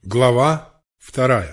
Глава 2.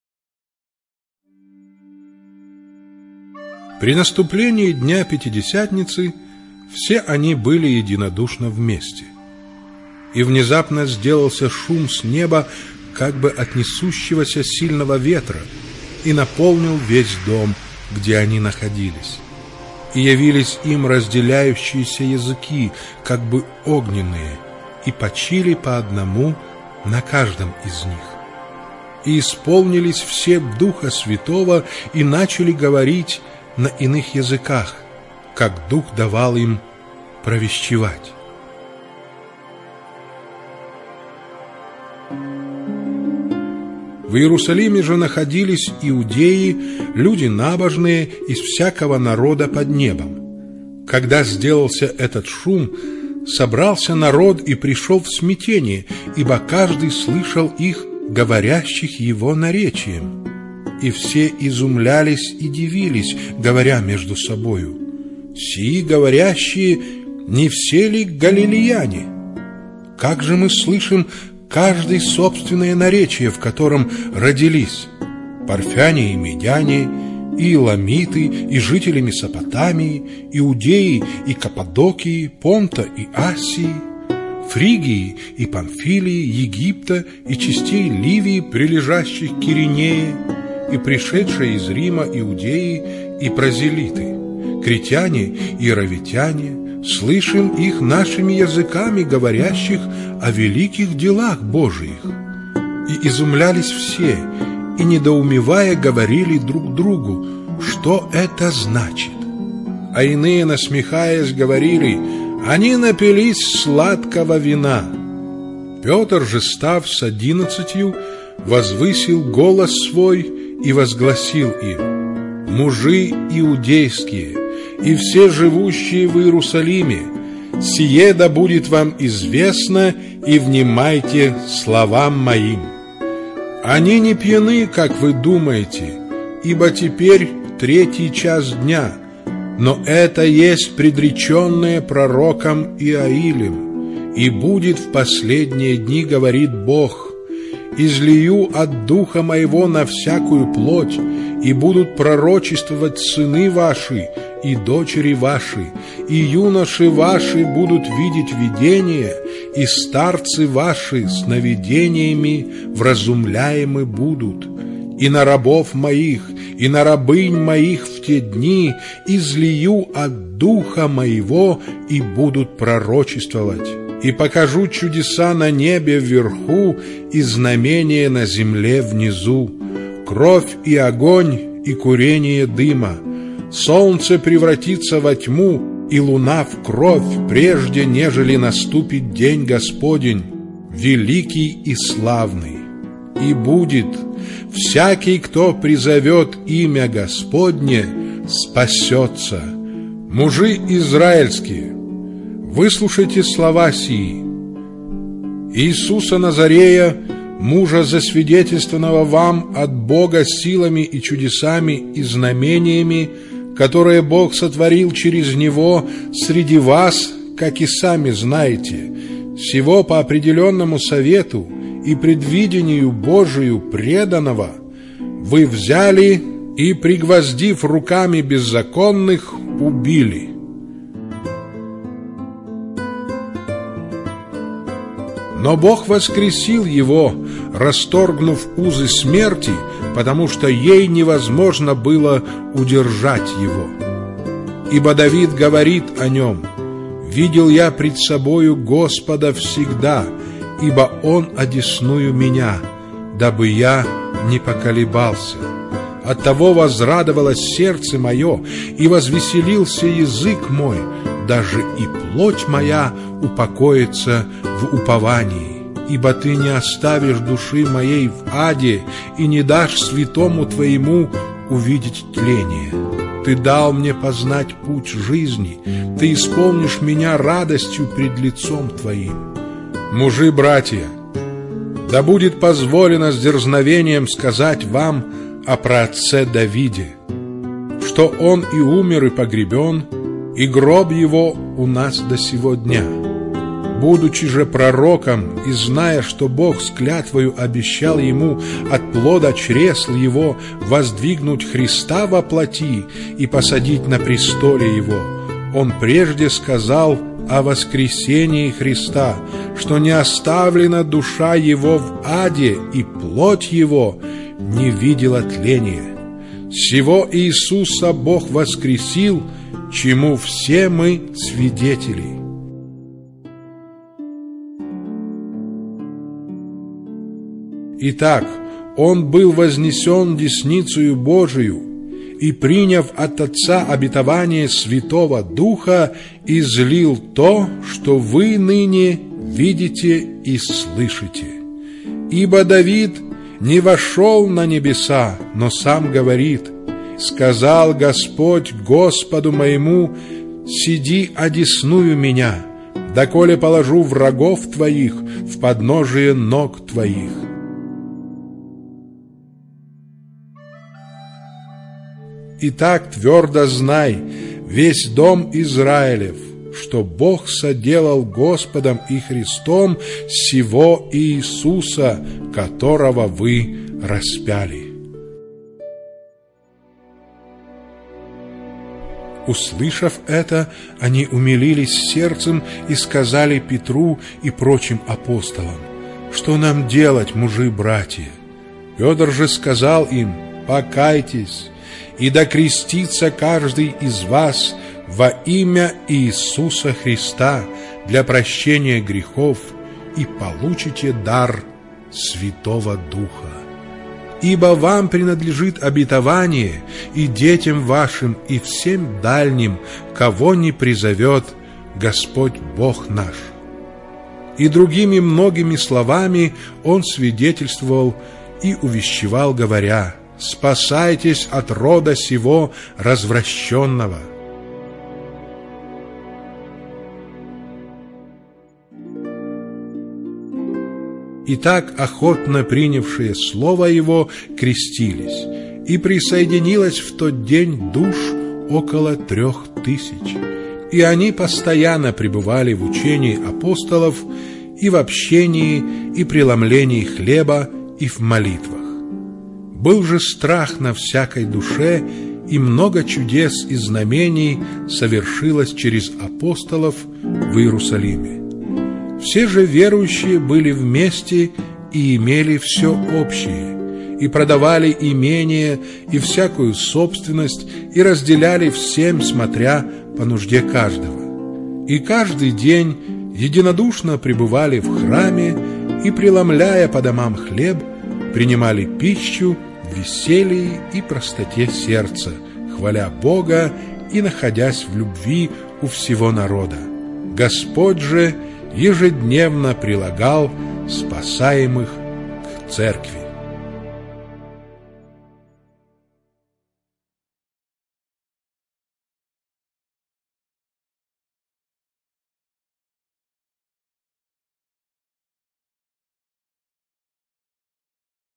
При наступлении Дня Пятидесятницы все они были единодушно вместе. И внезапно сделался шум с неба, как бы от несущегося сильного ветра, и наполнил весь дом, где они находились. И явились им разделяющиеся языки, как бы огненные, и почили по одному на каждом из них. И исполнились все Духа Святого и начали говорить на иных языках, как Дух давал им провещевать. В Иерусалиме же находились иудеи, люди набожные из всякого народа под небом. Когда сделался этот шум, собрался народ и пришел в смятение, ибо каждый слышал их, говорящих его наречием. И все изумлялись и дивились, говоря между собою: «Сии говорящие, не все ли галилеяне? Как же мы слышим каждый собственное наречие, в котором родились? Парфяне и медяне, и Иламиты, и жители Месопотамии, Иудеи и Каппадокии, Понта и Асии, Фригии и Памфилии, Египта и частей Ливии, прилежащих к Киринее, и пришедшие из Рима иудеи и прозелиты, критяне и аравитяне, слышим их нашими языками, говорящих о великих делах Божиих». И изумлялись все, и, недоумевая, говорили друг другу, что это значит. А иные, насмехаясь, говорили: «Они напились сладкого вина». Петр же, став с 11, возвысил голос свой и возгласил им: «Мужи иудейские и все живущие в Иерусалиме, сие да будет вам известно, и внимайте словам моим. Они не пьяны, как вы думаете, ибо теперь 3 час дня, но это есть предреченное пророком Иоилем, и будет в последние дни, говорит Бог: излию от Духа Моего на всякую плоть, и будут пророчествовать сыны ваши и дочери ваши, и юноши ваши будут видеть видения, и старцы ваши сновидениями вразумляемы будут. И на рабов моих, и на рабынь моих в те дни излию от Духа Моего, и будут пророчествовать. И покажу чудеса на небе вверху и знамения на земле внизу, кровь и огонь и курение дыма. Солнце превратится во тьму, и луна в кровь, прежде нежели наступит день Господень, великий и славный. И будет: всякий, кто призовет имя Господне, спасется. Мужи израильские, выслушайте слова сии. Иисуса Назарея, мужа, засвидетельствованного вам от Бога силами и чудесами и знамениями, которые Бог сотворил через Него среди вас, как и сами знаете, сего по определенному совету и предвидению Божию преданного, вы взяли и, пригвоздив руками беззаконных, убили. Но Бог воскресил его, расторгнув узы смерти, потому что ей невозможно было удержать его. Ибо Давид говорит о нем: «Видел я пред собою Господа всегда, ибо Он одесную меня, дабы я не поколебался. Оттого возрадовалось сердце мое, и возвеселился язык мой, даже и плоть моя упокоится в уповании. Ибо Ты не оставишь души моей в аде и не дашь святому Твоему увидеть тление. Ты дал мне познать путь жизни, Ты исполнишь меня радостью пред лицом Твоим». Мужи, братья, да будет позволено с дерзновением сказать вам о праотце Давиде, что он и умер, и погребен, и гроб его у нас до сего дня. Будучи же пророком и зная, что Бог с клятвою обещал ему от плода чресл его воздвигнуть Христа во плоти и посадить на престоле его, он прежде сказал о воскресении Христа, что не оставлена душа его в аде, и плоть его не видела тления. Сего Иисуса Бог воскресил, чему все мы свидетели. Итак, Он был вознесен десницею Божию и, приняв от Отца обетование Святого Духа, излил то, что вы ныне видите и слышите. Ибо Давид не вошел на небеса, но сам говорит: «Сказал Господь Господу моему: сиди одесную меня, доколе положу врагов твоих в подножие ног твоих». Итак, твердо знай, весь дом Израилев, что Бог соделал Господом и Христом сего Иисуса, которого вы распяли. Услышав это, они умилились сердцем и сказали Петру и прочим апостолам: «Что нам делать, мужи-братья?» Петр же сказал им: «Покайтесь, и да крестится каждый из вас во имя Иисуса Христа для прощения грехов, и получите дар Святого Духа. Ибо вам принадлежит обетование и детям вашим, и всем дальним, кого не призовет Господь Бог наш». И другими многими словами он свидетельствовал и увещевал, говоря: «Спасайтесь от рода сего развращенного». Итак, охотно принявшие слово его крестились, и присоединилось в тот день душ около 3000, и они постоянно пребывали в учении апостолов и в общении и преломлении хлеба и в молитвах. Был же страх на всякой душе, и много чудес и знамений совершилось через апостолов в Иерусалиме. Все же верующие были вместе и имели все общее, и продавали имения и всякую собственность, и разделяли всем, смотря по нужде каждого. И каждый день единодушно пребывали в храме, и, преломляя по домам хлеб, принимали пищу в веселье и простоте сердца, хваля Бога и находясь в любви у всего народа. Господь же ежедневно прилагал спасаемых к церкви.